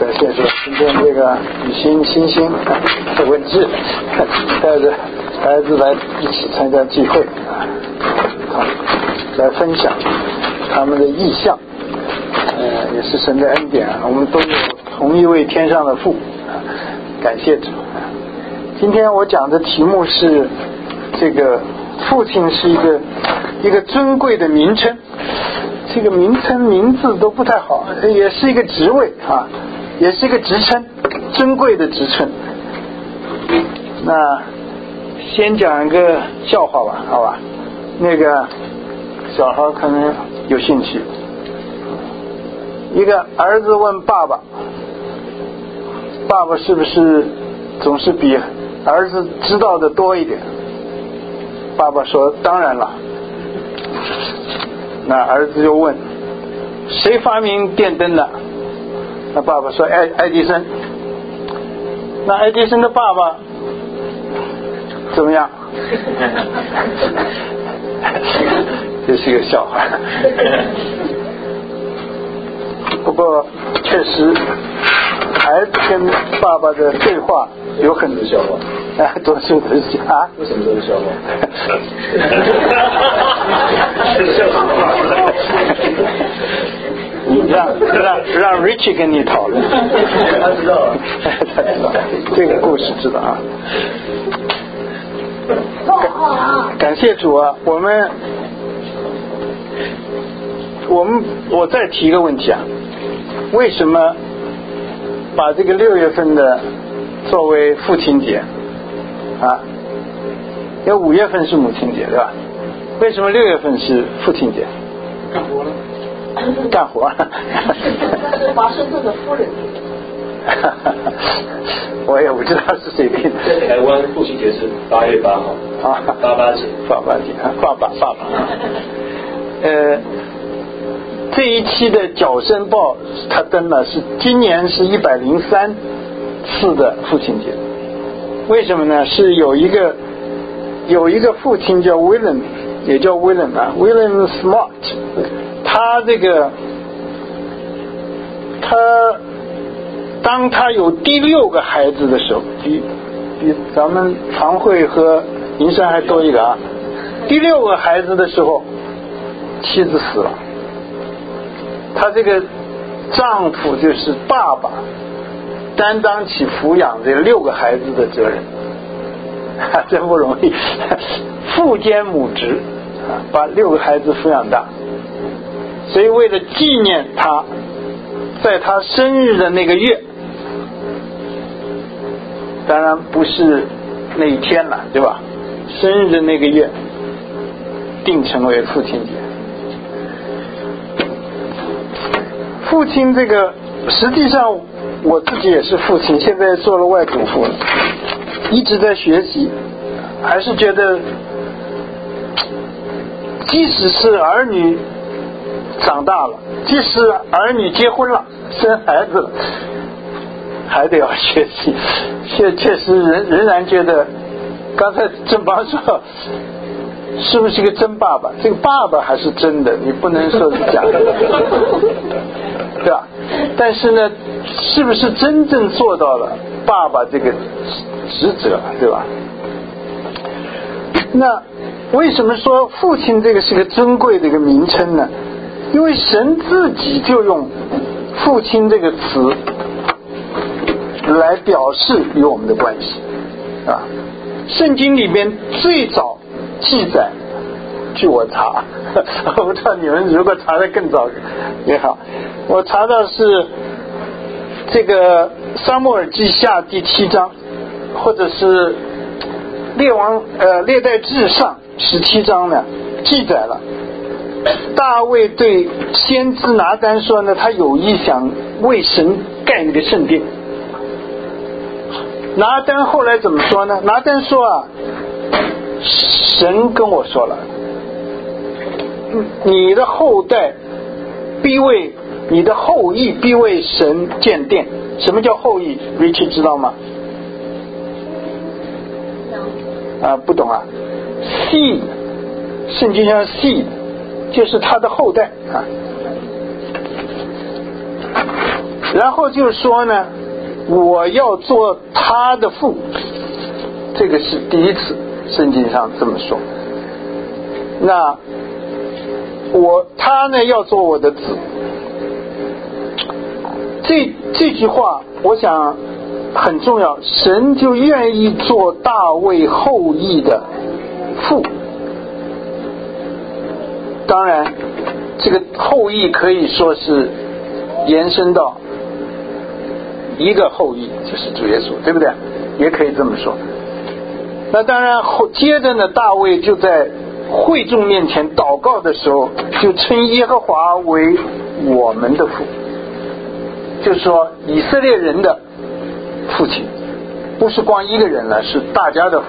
谢谢今天这个雨欣星星的文志带着孩子来一起参加聚会来分享他们的意向，也是神的恩典，我们都有同一位天上的父，感谢主。今天我讲的题目是这个父亲是一个尊贵的名称，这个名字都不太好，也是一个职位啊，也是一个职称，尊贵的职称。那先讲一个笑话吧，好吧？那个小孩可能有兴趣。一个儿子问爸爸，爸爸是不是总是比儿子知道的多一点？爸爸说当然了。那儿子就问谁发明电灯的？那爸爸说爱迪生。那爱迪生的爸爸怎么样？这是一个笑话。不过确实孩子跟爸爸的对话有很多笑话，多数都是啊？为什么都是笑话？让 Richie 跟你讨论。他知道了，这个故事知道啊。感谢主啊！我再提一个问题啊，为什么把这个6月份的作为父亲节啊？因为5月份是母亲节，对吧？为什么6月份是父亲节？ 干活了。 干活。 那是华盛顿的夫人。 我也不知道是谁定的。 在台湾父亲节是8月8号啊，88节， 爸爸。这一期的《角声报》他登了，是今年是103次的父亲节。为什么呢？是有一个父亲叫 William， 也叫 William 啊 ，William Smart。当他有第6个孩子的时候，比咱们常会和银山还多一个啊。第6个孩子的时候，妻子死了，他这个丈夫就是爸爸，担当起抚养这6个孩子的责任，真不容易，父兼母职，把6个孩子抚养大。所以为了纪念他，在他生日的那个月，当然不是那一天了，对吧？生日的那个月定成为父亲节。父亲这个实际上我自己也是父亲，现在做了外祖父了，一直在学习，还是觉得即使是儿女长大了，即使儿女结婚了生孩子了，还得要学习。确实仍然觉得，刚才正邦说是不是一个真爸爸？这个爸爸还是真的，你不能说是假的，对吧？但是呢，是不是真正做到了爸爸这个职责，对吧？那为什么说父亲这个是个尊贵的一个名称呢？因为神自己就用父亲这个词来表示与我们的关系啊。圣经里边最早记载，据我查，我不知道你们如果查得更早也好，我查到是这个撒母耳记下第7章，或者是列代志上17章呢，记载了大卫对先知拿单说呢，他有意想为神盖那个圣殿。拿单后来怎么说呢？拿单说啊，神跟我说了，你的后裔必为神建殿。什么叫后裔 Richie 知道吗？不懂啊。 seed 圣经上 seed 就是他的后代啊。 然后就说呢，我要做他的父，这个是第一次圣经上这么说。那他呢要做我的子，这句话我想很重要，神就愿意做大卫后裔的父。当然这个后裔可以说是延伸到一个后裔，就是主耶稣，对不对？也可以这么说。那当然接着呢，大卫就在会众面前祷告的时候，就称耶和华为我们的父，就是说以色列人的父亲，不是光一个人了，是大家的父。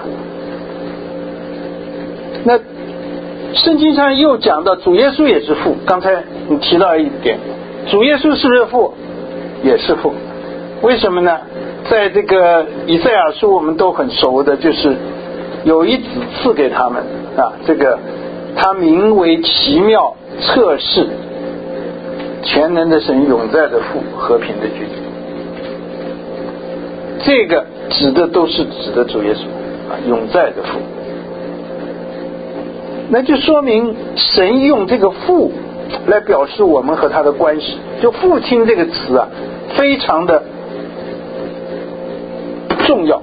那圣经上又讲到主耶稣也是父，刚才你提到一点，主耶稣是不是父？也是父。为什么呢？在这个以赛亚书我们都很熟的，就是有一子赐给他们啊，这个他名为奇妙测试全能的神，永在的父，和平的君。这个指的都是指的主耶稣啊，永在的父。那就说明神用这个父来表示我们和他的关系，就父亲这个词啊非常的重要。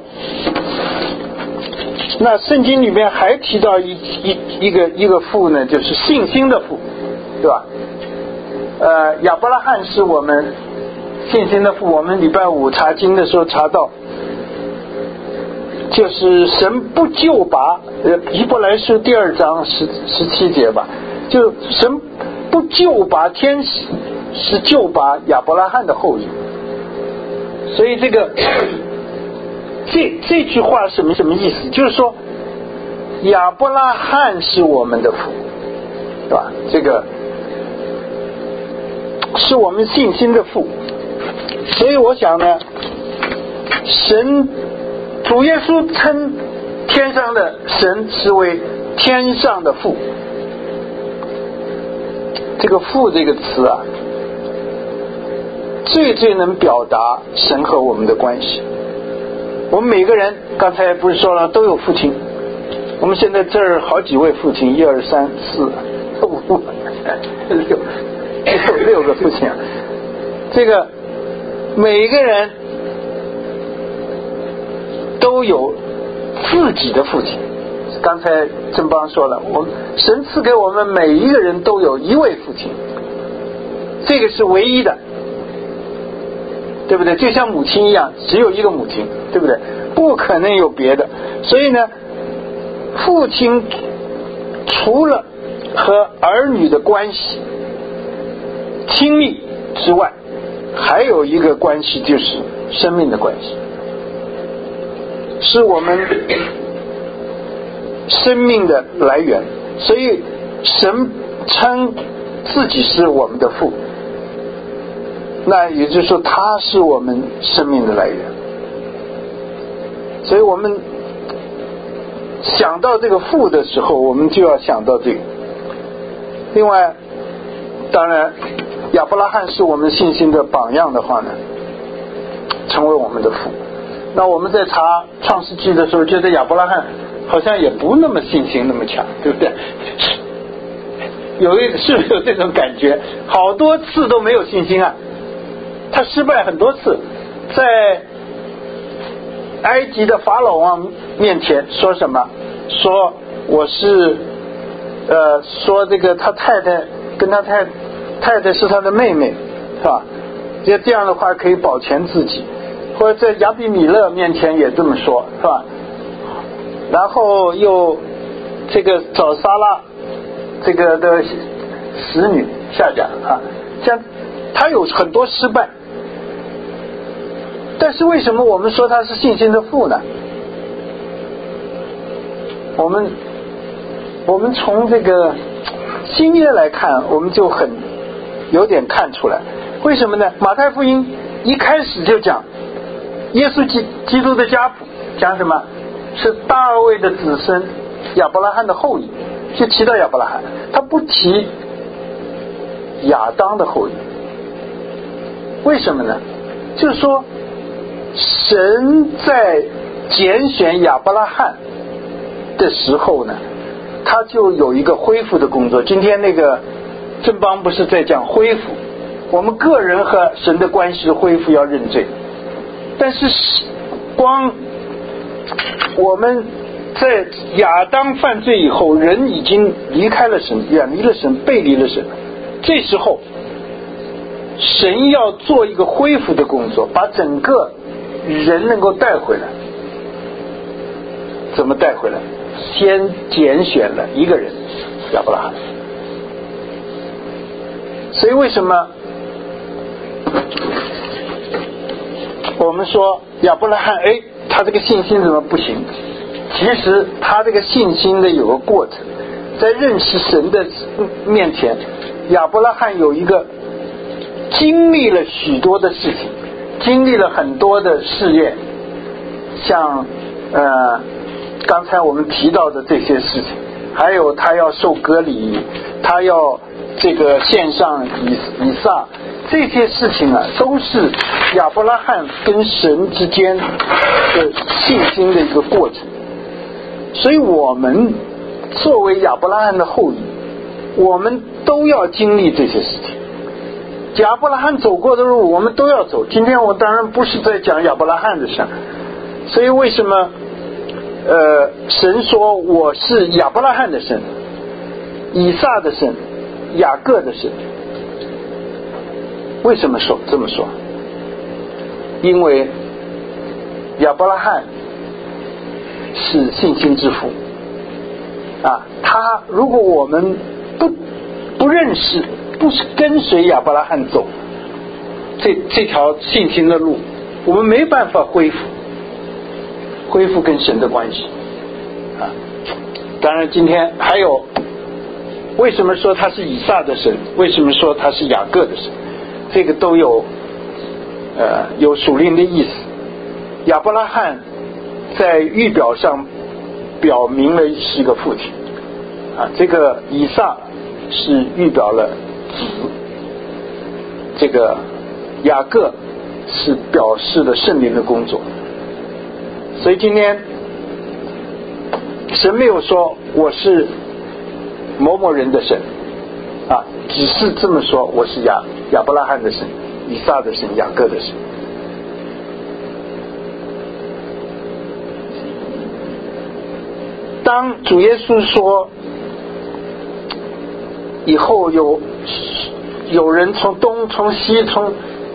那圣经里面还提到一个父呢，就是信心的父，对吧？亚伯拉罕是我们信心的父，我们礼拜五查经的时候查到，就是神不救拔，希伯来书第2章17节吧，就神不救拔天使，是救拔亚伯拉罕的后裔。所以这句话什么意思？就是说亚伯拉罕是我们的父，对吧？这个是我们信心的父。所以我想呢，主耶稣称天上的神是为天上的父。这个父这个词啊，最能表达神和我们的关系。我们每个人刚才不是说了都有父亲，我们现在这儿好几位父亲，1、2、3、4、5、6个父亲啊。这个每一个人都有自己的父亲。刚才正邦说了，神赐给我们每一个人都有一位父亲，这个是唯一的，对不对？就像母亲一样，只有一个母亲，对不对？不可能有别的。所以呢，父亲除了和儿女的关系亲密之外，还有一个关系，就是生命的关系，是我们生命的来源。所以神称自己是我们的父，那也就是说他是我们生命的来源。所以我们想到这个父的时候，我们就要想到这个。另外当然亚伯拉罕是我们信心的榜样的话呢，成为我们的父。那我们在查创世纪的时候，觉得亚伯拉罕好像也不那么信心那么强，对不对？是不是有这种感觉？好多次都没有信心啊，他失败很多次。在埃及的法老王面前说什么？说我是说这个他太太跟他太太是他的妹妹，是吧？这样的话可以保全自己。或者在亚比米勒面前也这么说，是吧？然后又这个找撒拉这个的使女夏甲啊，像他有很多失败。但是为什么我们说他是信心的父呢？我们从这个新约来看，我们就有点看出来。为什么呢？马太福音一开始就讲耶稣基督的家谱，讲什么？是大卫的子孙，亚伯拉罕的后裔，就提到亚伯拉罕，他不提亚当的后裔。为什么呢？ 就是说神在拣选亚伯拉罕的时候呢，他就有一个恢复的工作。今天那个正邦不是在讲恢复，我们个人和神的关系恢复要认罪，但是光我们在亚当犯罪以后，人已经离开了神，远离了神，背离了神，这时候神要做一个恢复的工作，把整个人能够带回来。怎么带回来？先拣选了一个人，亚伯拉罕。所以为什么我们说亚伯拉罕他这个信心怎么不行？其实他这个信心的有个过程，在认识神的面前，亚伯拉罕有一个经历了许多的事情，经历了很多的试验，像刚才我们提到的这些事情，还有他要受割礼，他要这个献上以撒，这些事情啊，都是亚伯拉罕跟神之间的信心的一个过程。所以我们作为亚伯拉罕的后裔，我们都要经历这些事情。亚伯拉罕走过的路我们都要走。今天我当然不是在讲亚伯拉罕的事，所以为什么神说我是亚伯拉罕的神，以撒的神，雅各的神？为什么说这么说？因为亚伯拉罕是信心之父啊，他如果我们不认识，不是跟随亚伯拉罕走这条信心的路，我们没办法恢复跟神的关系啊。当然今天还有为什么说他是以撒的神，为什么说他是雅各的神，这个都有属灵的意思。亚伯拉罕在预表上表明了是一个父亲啊，这个以撒是预表了子，这个雅各是表示了圣灵的工作。所以今天神没有说我是某某人的神啊，只是这么说，我是亚伯拉罕的神，以撒的神，雅各的神。当主耶稣说以后有人从东从西从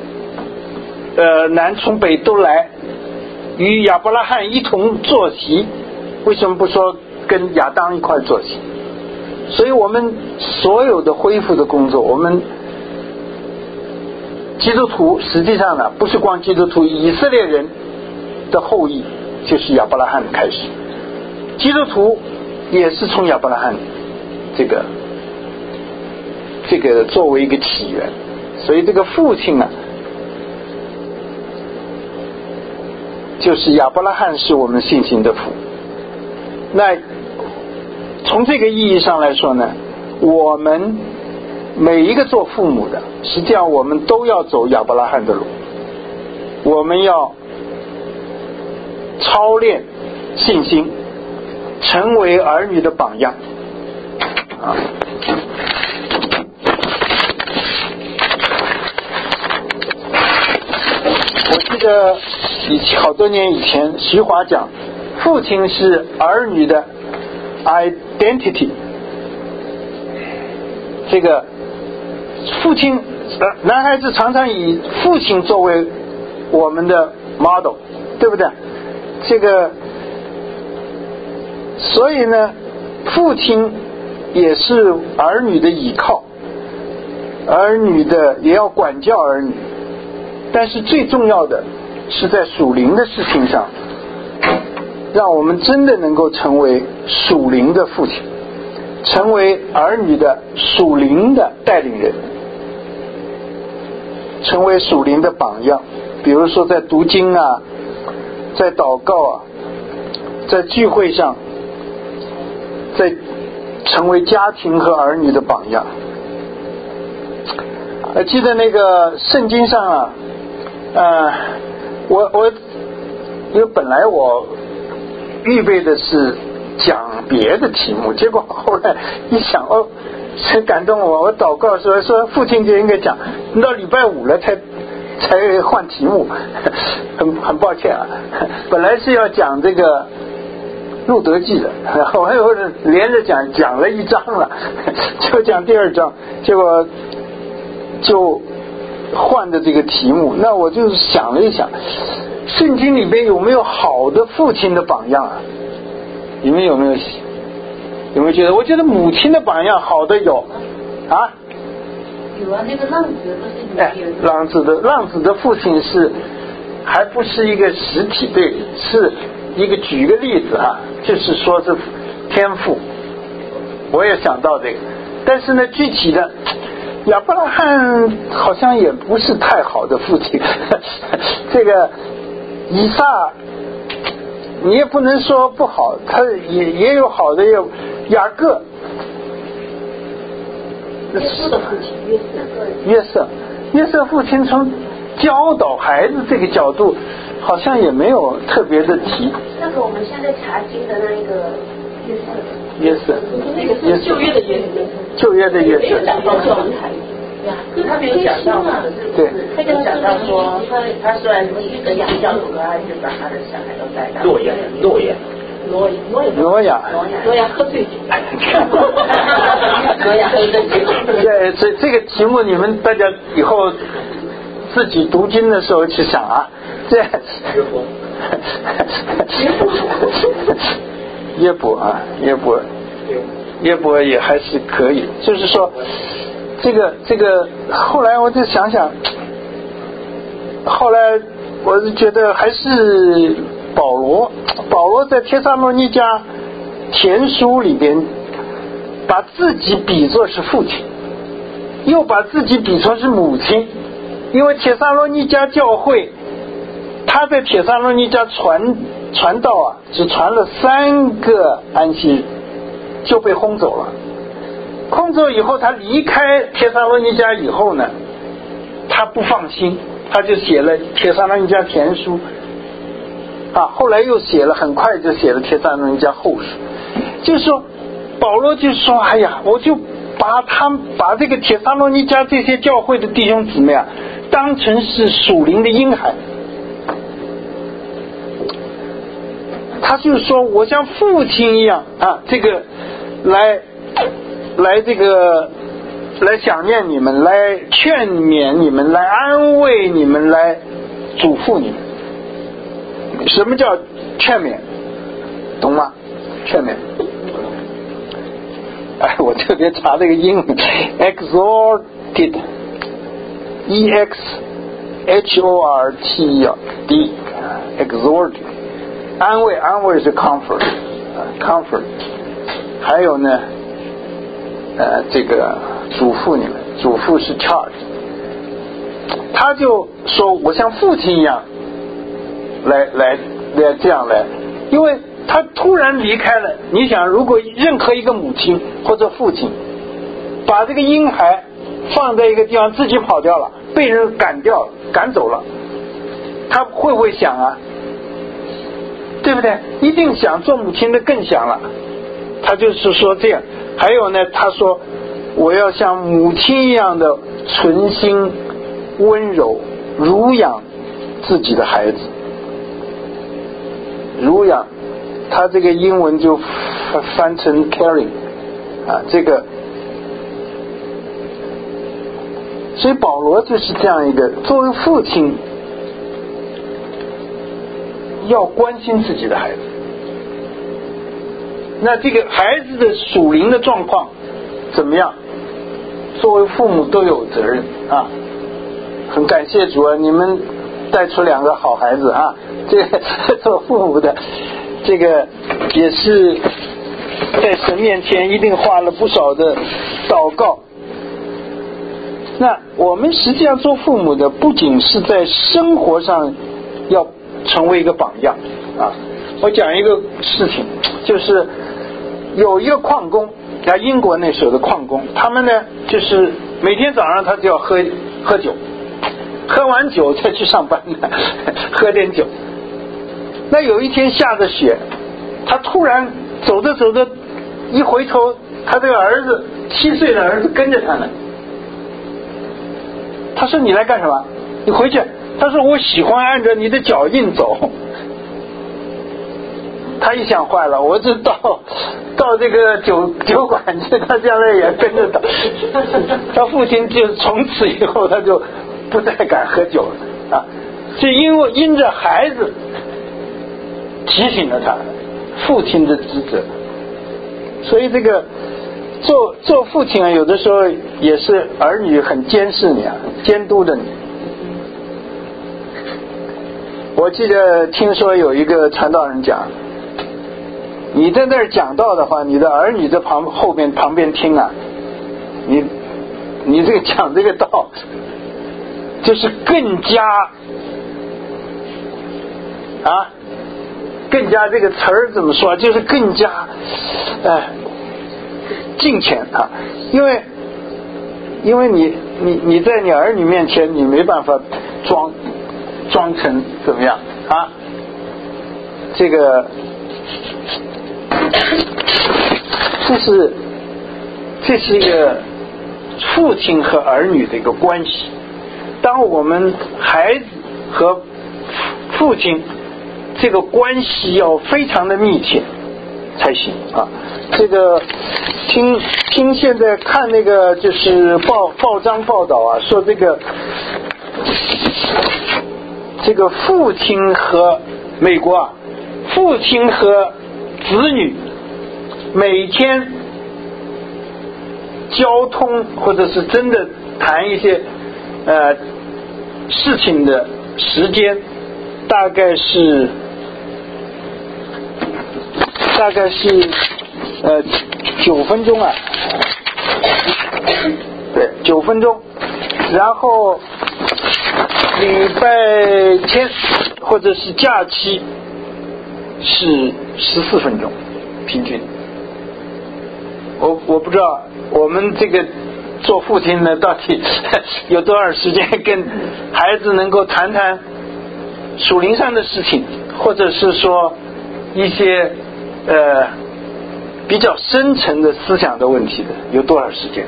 南从北都来与亚伯拉罕一同坐席，为什么不说跟亚当一块坐席？所以我们所有的恢复的工作，我们基督徒实际上呢，不是光基督徒，以色列人的后裔就是亚伯拉罕开始，基督徒也是从亚伯拉罕这个作为一个起源。所以这个父亲啊，就是亚伯拉罕是我们信心的父。那从这个意义上来说呢，我们每一个做父母的，实际上我们都要走亚伯拉罕的路，我们要操练信心，成为儿女的榜样啊。我记得好多年以前徐华讲，父亲是儿女的 identity， 这个父亲男孩子常常以父亲作为我们的 model， 对不对？这个所以呢，父亲也是儿女的依靠，儿女的也要管教儿女，但是最重要的是在属灵的事情上，让我们真的能够成为属灵的父亲，成为儿女的属灵的带领人，成为属灵的榜样。比如说在读经啊，在祷告啊，在聚会上，在成为家庭和儿女的榜样。记得那个圣经上啊， 因为本来我预备的是讲别的题目，结果后来一想，很感动我祷告说父亲节应该讲，到礼拜5了才换题目，很抱歉啊，本来是要讲这个路德记的，我又连着讲了1章了，就讲第2章，结果就换的这个题目。那我就想了一想，圣经里边有没有好的父亲的榜样啊？你们有没有觉得？我觉得母亲的榜样好的有啊。 有啊，那个浪子不是浪子的父亲还不是一个实体对比，是一个举个例子啊，就是说是天父，我也想到这个，但是呢，具体的亚伯拉罕好像也不是太好的父亲，这个以撒你也不能说不好，他也有好的，也有雅各。 耶稣的父亲约瑟父亲从教导孩子这个角度好像也没有特别的提。 那个我们现在查经的那一个约瑟那个是旧约的约瑟讲到状态，他没有讲到嘛， 对， 他就讲到说他虽然是一个养教主，他还是把他的小孩都带到挪亚喝醉酒， 挪亚喝醉酒。 对，这个题目你们大家以后自己读经的时候去想啊，这约伯也还是可以，就是说这个后来我就想想，后来我是觉得还是保罗在帖撒罗尼迦前书里边把自己比作是父亲，又把自己比作是母亲，因为帖撒罗尼迦教会他在帖撒罗尼迦传道啊，只传了3个安息日就被轰走了。轰走以后，他离开帖撒罗尼迦以后呢，他不放心，他就写了帖撒罗尼迦前书啊，后来又很快就写了帖撒罗尼迦后书。就是说保罗就说，哎呀，我就把这个帖撒罗尼迦这些教会的弟兄姊妹啊，当成是属灵的婴孩。他就是说，我像父亲一样啊，这个来这个来想念你们，来劝勉你们，来安慰你们，来嘱咐你们。什么叫劝勉？懂吗？劝勉。我特别查这个英文 exhorted exhorted exhorted 安慰是 comfort， 还有呢这个嘱咐你们，嘱咐是 charge。 他就说我像父亲一样来这样来，因为他突然离开了。你想，如果任何一个母亲或者父亲把这个婴孩放在一个地方，自己跑掉了，被人赶走了，他会不会想啊？对不对？一定想，做母亲的更想了。他就是说这样。还有呢，他说我要像母亲一样的存心温柔，乳养自己的孩子。乳养，他这个英文就翻成 caring 啊，这个。所以保罗就是这样一个，作为父亲要关心自己的孩子。那这个孩子的属灵的状况怎么样？作为父母都有责任啊！很感谢主啊，你们带出2个好孩子啊！这个做父母的，这个也是在神面前一定花了不少的祷告。那我们实际上做父母的，不仅是在生活上要成为一个榜样啊！我讲一个事情，就是有一个矿工，英国那时候的矿工，他们呢就是每天早上他就要喝酒， 喝完酒再去上班的，喝点酒。那有一天下着雪，他突然走着走着，一回头，他这个儿子7岁的儿子跟着他呢。他说：“你来干什么？你回去。”他说：“我喜欢按照你的脚印走。”他一想，坏了，我这到这个酒馆去，他将来也跟着到。他父亲就从此以后他就不再敢喝酒了啊，就因着孩子提醒了他父亲的职责。所以这个做父亲啊，有的时候也是儿女很监视你啊，监督着你。我记得听说有一个传道人讲，你在那儿讲道的话，你的儿女在旁边听啊，你这个讲这个道，就是更加这个词儿怎么说，就是更加敬虔啊，因为你在你儿女面前，你没办法装成怎么样啊？这是一个父亲和儿女的一个关系。当我们孩子和父亲这个关系要非常的密切才行啊。这个听现在看那个就是报章报道啊，说这个父亲和美国啊，父亲和子女每天交通或者是真的谈一些事情的时间大概是9分钟啊，对，9分钟，然后礼拜天或者是假期是14分钟平均。我不知道我们这个做父亲的到底有多少时间跟孩子能够谈谈属灵上的事情，或者是说一些比较深层的思想的问题的，有多少时间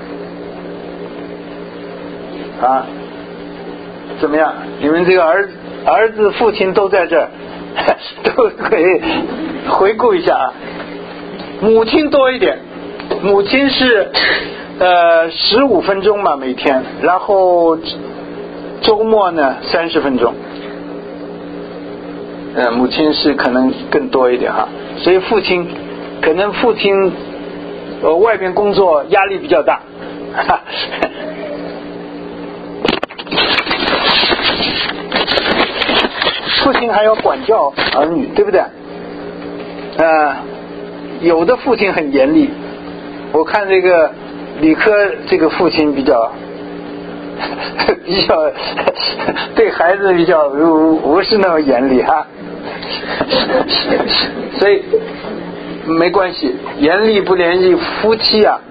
啊？怎么样？你们这个儿子父亲都在这儿，都可以回顾一下啊。母亲多一点，母亲是15分钟嘛每天，然后周末呢30分钟。母亲是可能更多一点哈，所以父亲外面工作压力比较大，父亲还要管教儿女，对不对？有的父亲很严厉，我看这个理科这个父亲比较对孩子比较不是那么严厉哈，所以没关系，严厉不严厉，夫妻啊，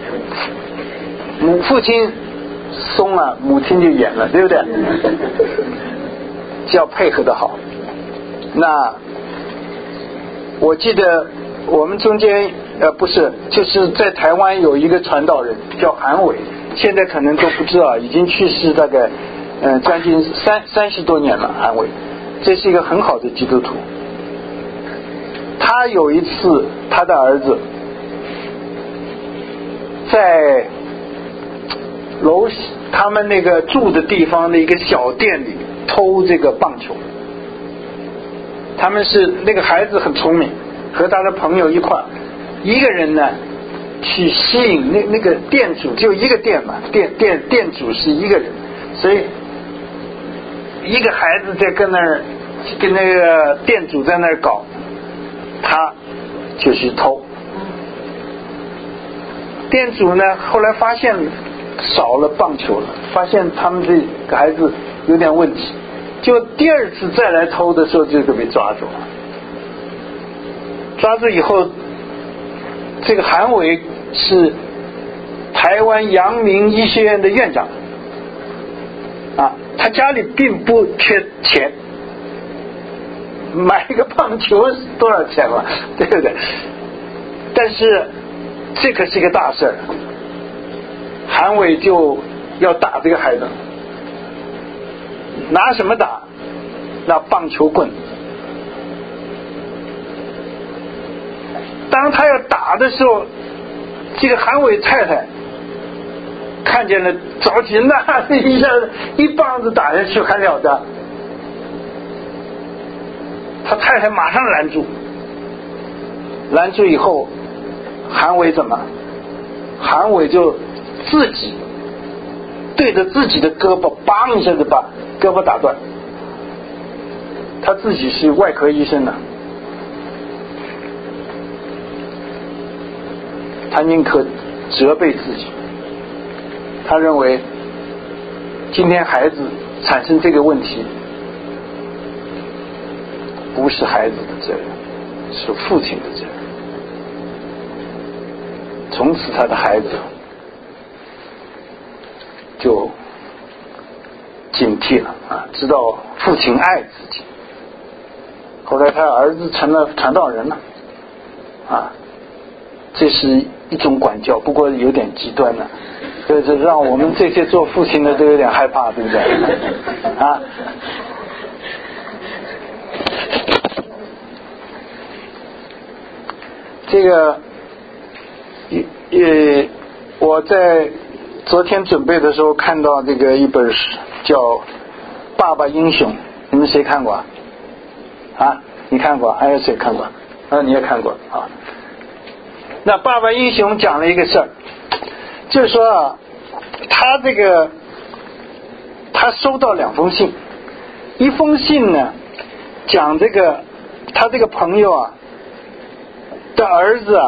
父亲松了，母亲就严了，对不对？就要配合的好。那我记得我们中间不是，就是在台湾有一个传道人叫韩伟，现在可能都不知道，已经去世大概将近30多年了。韩伟这是一个很好的基督徒。他有一次他的儿子在他们那个住的地方的一个小店里偷这个棒球。他们是那个孩子很聪明，和他的朋友一块，一个人呢去吸引那个店主，就一个店嘛，店主是一个人，所以一个孩子在跟那个店主在那儿搞，他就去偷。店主呢后来发现少了棒球了，发现他们这个孩子有点问题，就第二次再来偷的时候就被抓住了。抓住以后，这个韩伟是台湾阳明医学院的院长， 他家里并不缺钱，买一个棒球多少钱了，对不对？但是这可是一个大事儿，韩伟就要打这个孩子，拿什么打？拿棒球棍。当他要打的时候，这个韩伟太太看见了着急，那一下一棒子打下去还了得，他太太马上拦住以后，韩伟怎么？韩伟就自己对着自己的胳膊梆一下子把胳膊打断。他自己是外科医生呢，他宁可责备自己。他认为今天孩子产生这个问题不是孩子的责任，是父亲的责任。从此他的孩子就警惕了知道父亲爱自己。后来他儿子成了传道人了这是一种管教，不过有点极端了，这让我们这些做父亲的都有点害怕，对不对这个我在昨天准备的时候看到这个一本书叫《爸爸英雄》，你们谁看过你看过？还有谁看过？你也看过那《爸爸英雄》讲了一个事儿，就是说他收到2封信，一封信呢讲这个他这个朋友的儿子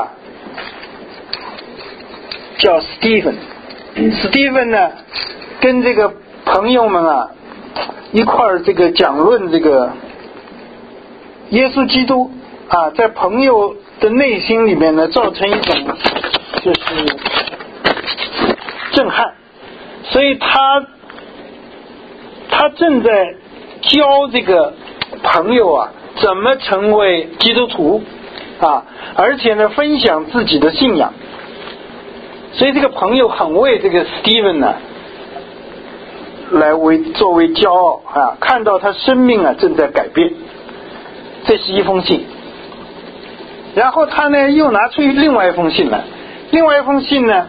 叫 Stephen 呢跟这个朋友们一块儿这个讲论这个耶稣基督在朋友的内心里面呢造成一种就是震撼，所以他正在教这个朋友怎么成为基督徒而且呢分享自己的信仰。所以这个朋友很为这个 Stephen 呢来作为骄傲看到他生命正在改变。这是一封信。然后他呢又拿出另外一封信来，另外一封信呢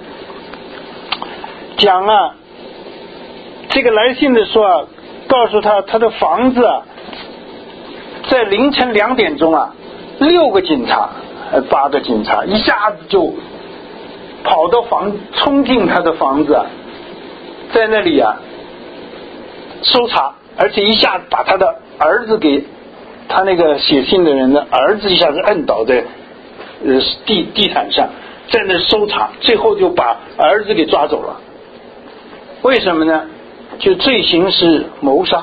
讲这个来信的时候告诉他的房子在凌晨2点钟6个警察8个警察一下子就跑到冲进他的房子在那里搜查，而且一下子把他的儿子给他那个写信的人的儿子一下子摁倒在地毯上，在那搜查，最后就把儿子给抓走了。为什么呢？就罪行是谋杀，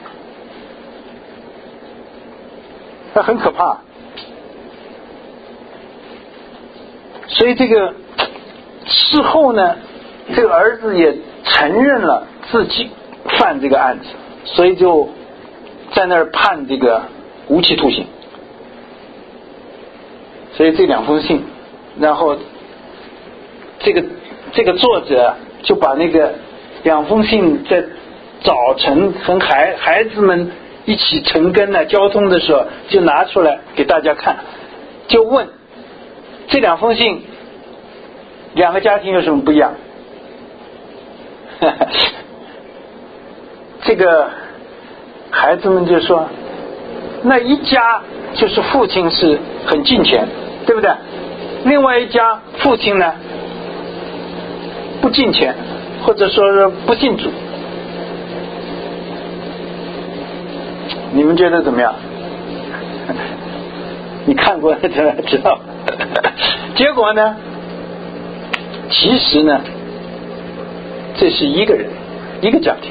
那很可怕。所以这个事后呢，这个儿子也承认了自己犯这个案子，所以就在那儿判这个无期徒刑。所以这2封信，然后这个作者就把那个2封信在早晨和孩子们一起晨更交通的时候就拿出来给大家看，就问这2封信2个家庭有什么不一样这个孩子们就说那一家就是父亲是很敬虔，对不对？另外一家父亲呢不敬虔，或者说是不信主。你们觉得怎么样？你看过才知道结果呢其实呢这是一个人一个家庭。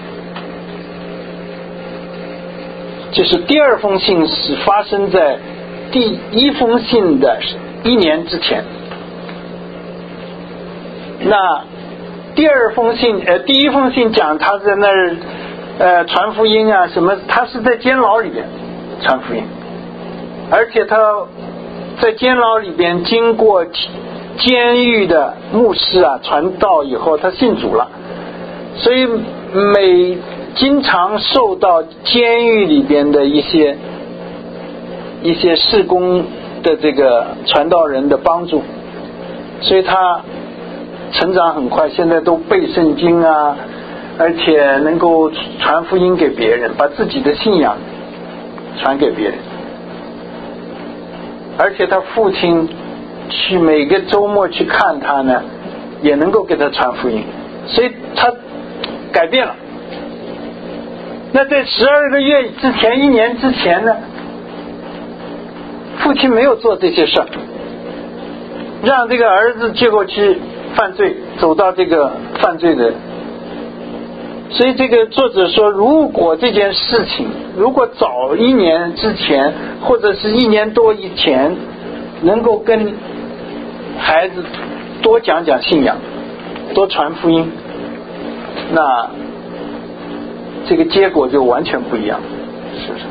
就是第2封信是发生在第1封信的1年之前，那第1封信讲他在那儿传福音啊什么，他是在监牢里边传福音，而且他在监牢里边经过监狱的牧师啊传道以后，他信主了，所以经常受到监狱里边的一些事工的这个传道人的帮助，所以他成长很快，现在都背圣经啊，而且能够传福音给别人，把自己的信仰传给别人，而且他父亲去每个周末去看他呢，也能够给他传福音，所以他改变了。那在12个月之前，1年之前呢，父亲没有做这些事儿，让这个儿子结果去犯罪，走到这个犯罪的。所以这个作者说，如果这件事情如果早1年之前或者是1年多以前能够跟孩子多讲讲信仰，多传福音，那这个结果就完全不一样，是不是？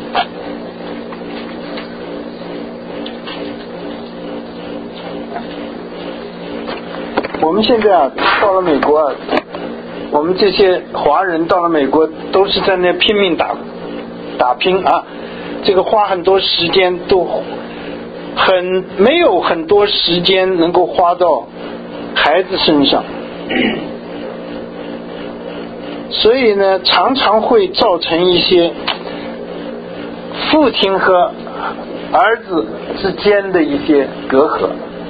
我们现在啊，到了美国啊，我们这些华人到了美国都是在那拼命打拼啊，这个花很多时间，都没有很多时间能够花到孩子身上，所以呢，常常会造成一些父亲和儿子之间的一些隔阂。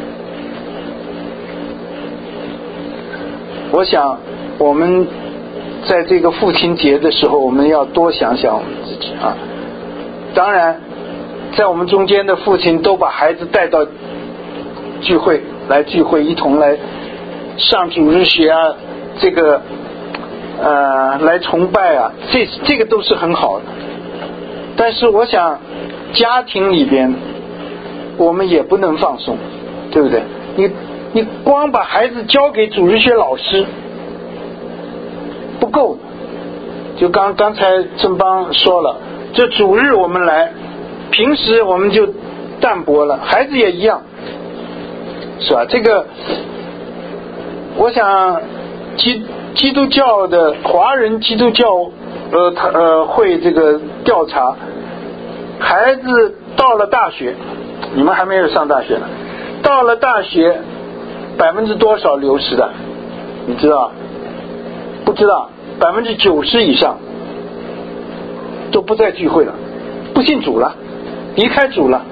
我想我们在这个父亲节的时候，我们要多想想我们自己啊。当然在我们中间的父亲都把孩子带到聚会，一同来上主日学啊，这个来崇拜啊，这个都是很好的。但是我想家庭里边我们也不能放松，对不对？你光把孩子交给主日学老师不够，就刚才正邦说了，这主日我们来，平时我们就淡薄了，孩子也一样，是吧？这个我想基督教的华人基督教会这个调查，孩子到了大学，你们还没有上大学呢，到了大学多少流失的，你知道？不知道，90%以上都不再聚会了，不信主了，离开主了。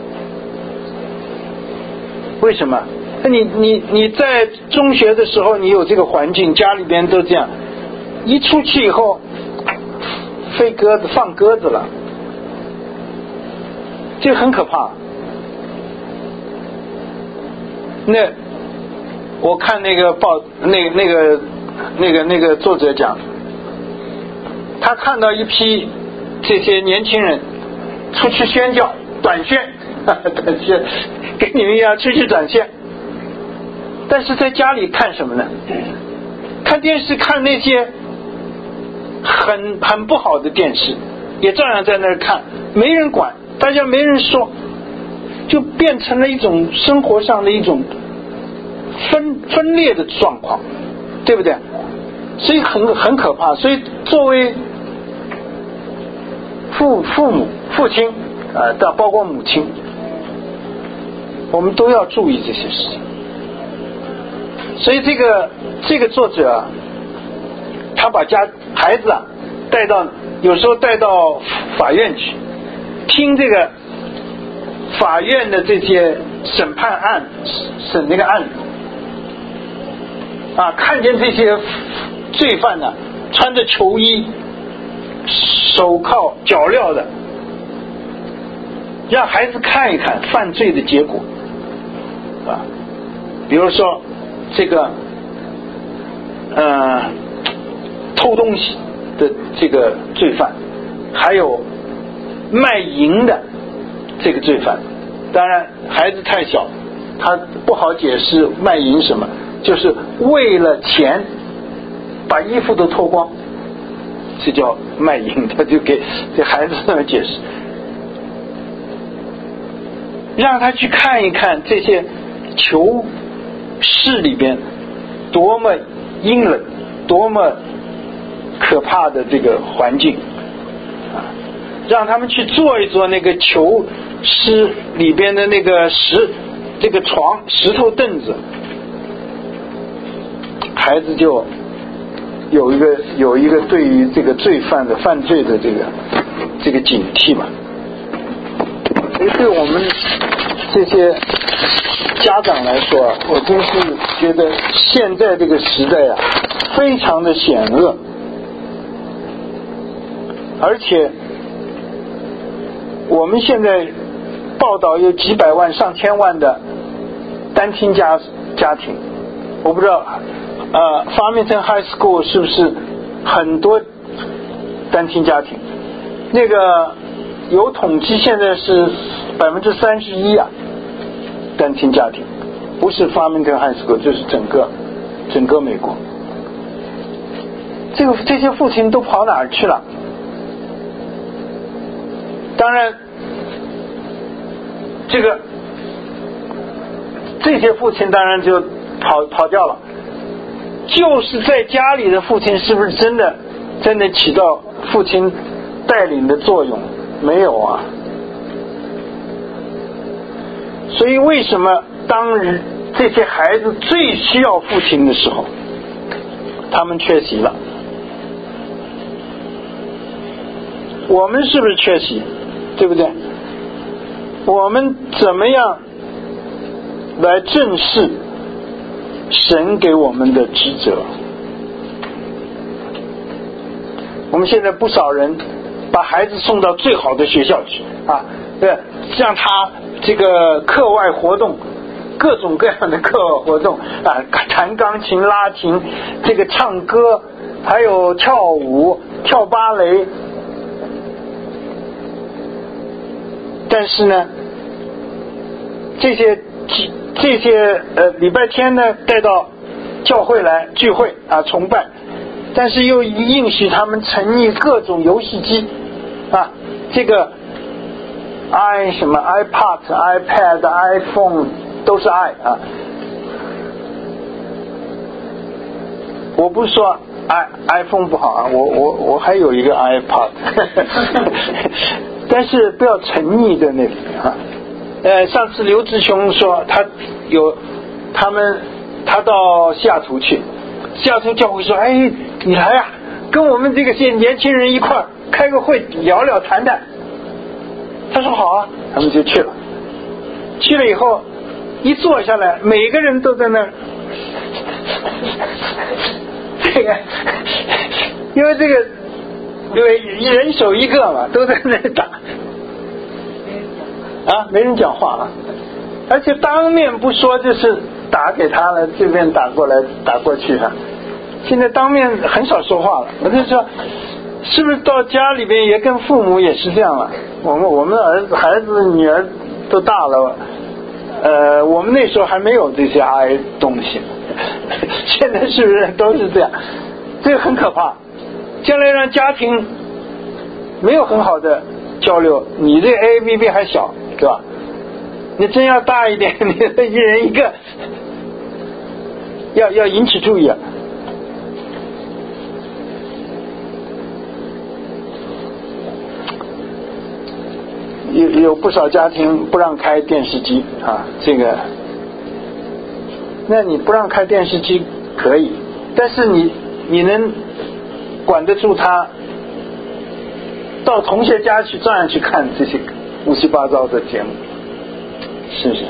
为什么？你在中学的时候你有这个环境，家里边都这样，一出去以后放鸽子了，这很可怕。那我看那个那个作者讲，他看到一批这些年轻人出去宣教短宣跟你们一样出去短宣，但是在家里看什么呢？看电视，看那些很不好的电视，也照样在那儿看，没人管，大家没人说，就变成了一种生活上的一种分裂的状况，对不对？所以很可怕。所以作为父亲包括母亲，我们都要注意这些事情。所以这个作者啊，他把孩子啊有时候带到法院去听这个法院的这些审那个案子啊，看见这些罪犯呢，穿着囚衣，手铐脚镣的，让孩子看一看犯罪的结果啊。比如说这个偷东西的这个罪犯，还有卖淫的这个罪犯。当然孩子太小，他不好解释卖淫什么，就是为了钱把衣服都脱光， 这叫卖淫，他就给这孩子这么解释，让他去看一看这些囚室里边多么阴冷，多么可怕的这个环境啊，让他们去坐一坐那个囚室里边的那个这个床石头凳子，孩子就有一个对于这个罪犯的犯罪的这个警惕嘛。所以对我们这些家长来说，我真是觉得现在这个时代啊，非常的险恶，而且我们现在报道有几百万上千万的单亲家庭，我不知道Farmington High School 是不是很多单亲家庭，那个有统计现在是31%啊，单亲家庭，不是 Farmington High School 就是整个美国。这些父亲都跑哪儿去了？当然这些父亲当然就跑掉了，就是在家里的父亲是不是真的起到父亲带领的作用？没有啊。所以为什么当这些孩子最需要父亲的时候，他们缺席了？我们是不是缺席？对不对？我们怎么样来正视神给我们的职责？我们现在不少人把孩子送到最好的学校去啊，对，让他这个课外活动，各种各样的课外活动啊，弹钢琴、拉琴，这个唱歌，还有跳舞、跳芭蕾。但是呢，这些礼拜天呢带到教会来聚会啊崇拜，但是又允许他们沉溺各种游戏机啊，这个什么 iPad、iPhone 都是啊。我不是说iPhone 不好啊，我还有一个 iPad 但是不要沉溺在那里啊。上次刘志雄说他到西雅图去，西雅图教会说，你来啊，跟我们这个些年轻人一块开个会，聊聊谈谈。他说好啊，他们就去了。去了以后一坐下来，每个人都在那儿这个因为这个对一人手一个嘛，都在那打没人讲话啊，而且当面不说，就是打给他了，这边打过来打过去啊。现在当面很少说话了，我就说是不是到家里边也跟父母也是这样了？我们孩子女儿都大了，我们那时候还没有这些东西，现在是不是都是这样？这个很可怕，将来让家庭没有很好的交流，你这 AABB 还小，对吧？你真要大一点，你一人一个，要引起注意啊。有不少家庭不让开电视机啊，这个，那你不让开电视机可以，但是你能管得住他到同学家去照样去看这些乌七八糟的节目，是不是？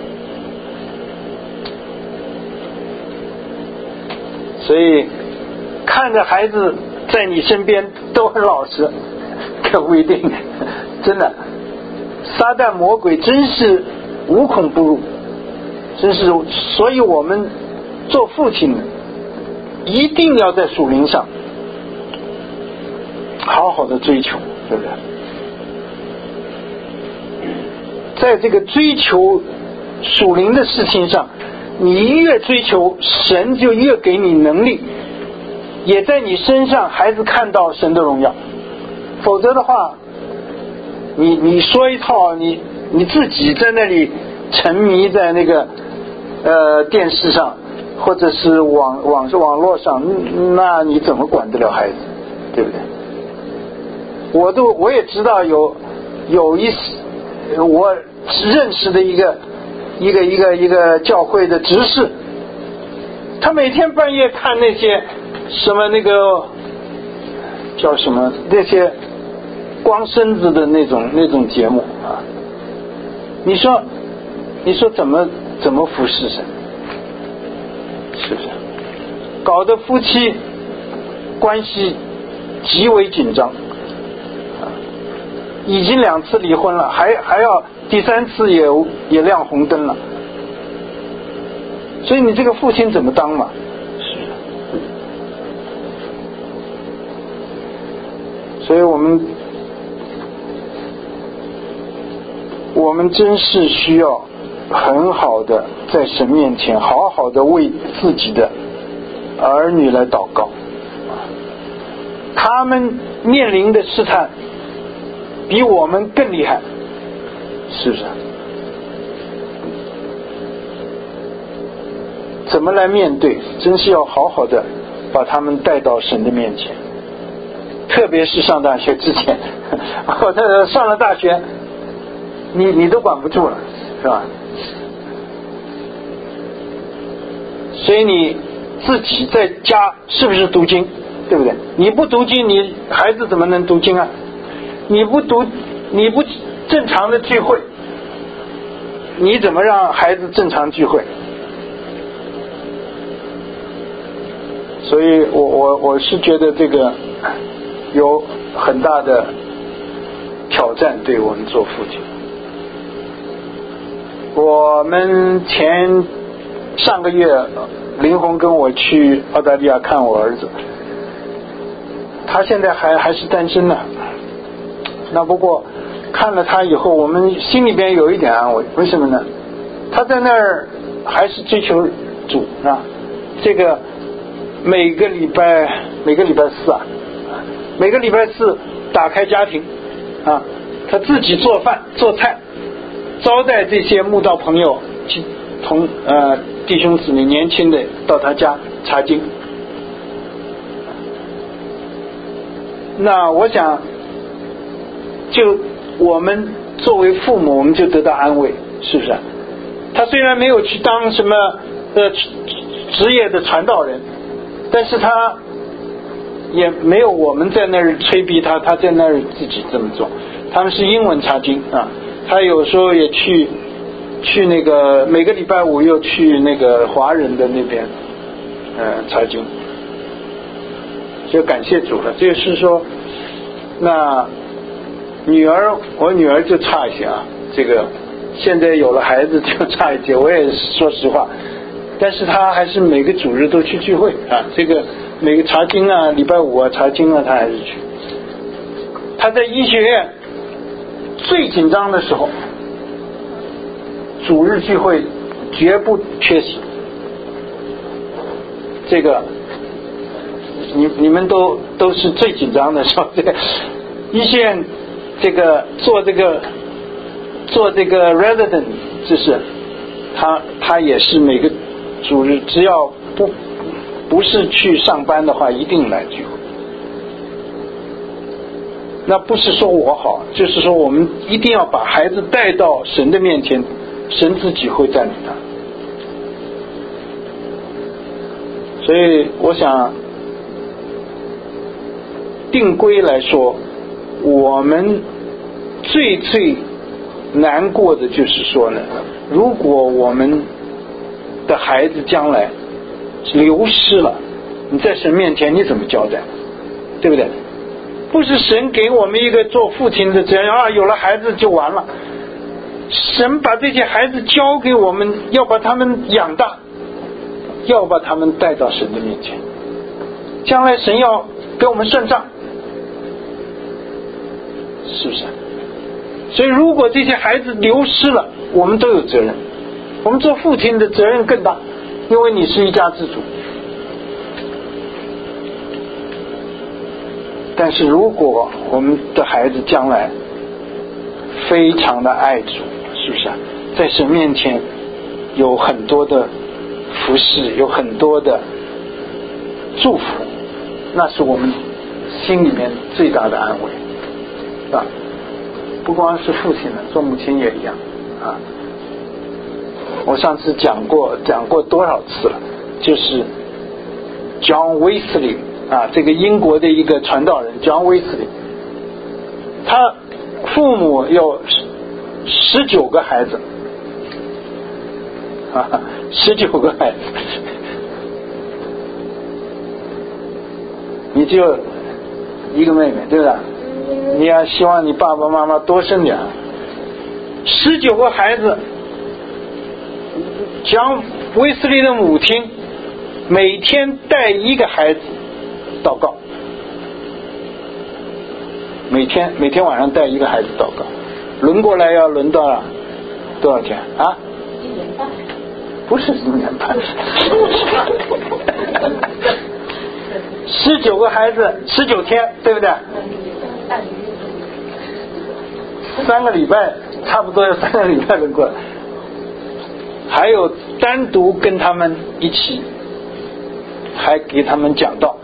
所以看着孩子在你身边都很老实，可不一定，真的。撒旦魔鬼真是无孔不入，真是，所以我们做父亲的一定要在属灵上好好的追求，对不对？在这个追求属灵的事情上，你越追求，神就越给你能力也在你身上孩子看到神的荣耀。否则的话，你说一套，你自己在那里沉迷在那个电视上或者是网络上，那你怎么管得了孩子，对不对？我也知道有我认识的一个教会的执事，他每天半夜看那些什么那个叫什么那些光身子的那种节目啊，你说怎么服侍神？是不是？搞得夫妻关系极为紧张，已经2次离婚了，还要第3次也亮红灯了。所以你这个父亲怎么当嘛？是。所以我们真是需要很好的在神面前好好的为自己的儿女来祷告。他们面临的试探比我们更厉害，是不是？怎么来面对？真是要好好的把他们带到神的面前。特别是上大学之前，上了大学你都管不住了，是吧？所以你自己在家是不是读经，对不对？你不读经，你孩子怎么能读经啊？你不正常的聚会，你怎么让孩子正常聚会？所以我是觉得这个有很大的挑战对我们做父亲。我们上个月林红跟我去澳大利亚看我儿子，他现在还是单身呢。那不过看了他以后，我们心里边有一点安慰。为什么呢？他在那儿还是追求主啊。这个每个礼拜四啊，每个礼拜四打开家庭啊，他自己做饭做菜，招待这些慕道朋友弟兄姊妹年轻的到他家查经。那我想就我们作为父母，我们就得到安慰，是不是？他虽然没有去当什么职业的传道人，但是他也没有我们在那儿催逼他在那儿自己这么做。他们是英文查经啊，他有时候也去那个每个礼拜5又去那个华人的那边查经，就感谢主了。这是说，那我女儿就差一些啊，这个现在有了孩子就差一些，我也说实话，但是她还是每个主日都去聚会啊，这个每个查经啊，礼拜5啊查经啊，她还是去。她在医学院最紧张的时候，主日聚会绝不缺席。这个你们都是最紧张的时候，这个医学院这个做这个 resident， 就是他也是每个主日只要不是去上班的话，一定来聚会。那不是说我好，就是说我们一定要把孩子带到神的面前，神自己会带领他。所以我想定规来说，我们最难过的就是说呢，如果我们的孩子将来流失了，你在神面前你怎么交代，对不对？不是神给我们一个做父亲的责任啊，有了孩子就完了。神把这些孩子交给我们，要把他们养大，要把他们带到神的面前，将来神要给我们算账，是不是？所以如果这些孩子流失了，我们都有责任。我们做父亲的责任更大，因为你是一家之主。 但是如果我们的孩子将来非常的爱主，是不是啊？在神面前有很多的服侍，有很多的祝福，那是我们心里面最大的安慰，是吧？不光是父亲了，做母亲也一样啊。我上次讲过多少次了，就是 John Wesley 啊，这个英国的一个传道人 John Wesley， 他父母有19个孩子啊，19个孩子，你只有一个妹妹，对不对？你要希望你爸爸妈妈多生点，19个孩子。讲威斯利的母亲每天带一个孩子祷告，每天晚上带一个孩子祷告，轮过来要轮到了多少天啊？1年半，不是1年半，19个孩子19天，对不对？3个礼拜，差不多要3个礼拜轮过来。还有单独跟他们一起，还给他们讲道，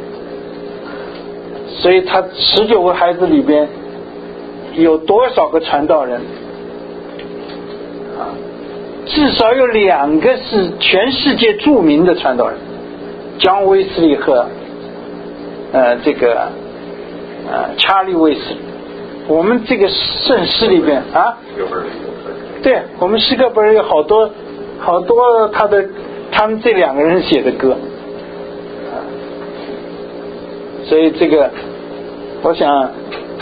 所以他19个孩子里边有多少个传道人啊？至少有2个是全世界著名的传道人，江威斯利和查理威斯利。我们这个圣诗里边啊，对，我们诗歌本有好多他们这2个人写的歌，所以这个我想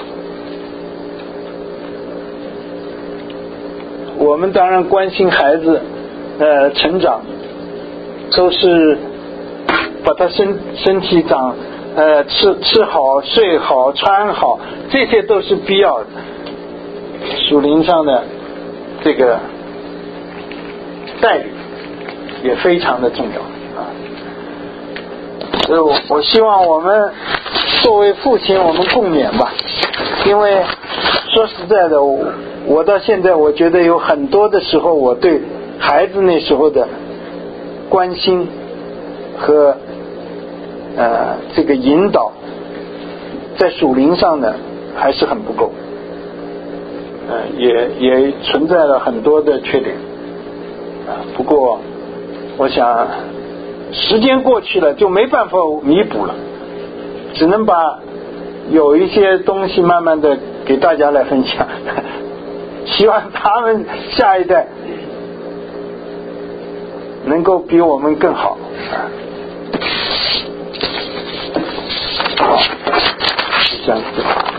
我们当然关心孩子成长，都是把他身体长吃好睡好穿好，这些都是必要的，属灵上的这个待遇也非常的重要啊。所以我希望我们作为父亲我们共勉吧，因为说实在的，我到现在我觉得有很多的时候我对孩子那时候的关心和这个引导在属灵上呢还是很不够，也存在了很多的缺点不过我想时间过去了就没办法弥补了，只能把有一些东西慢慢的给大家来分享，希望他们下一代能够比我们更好好，这样子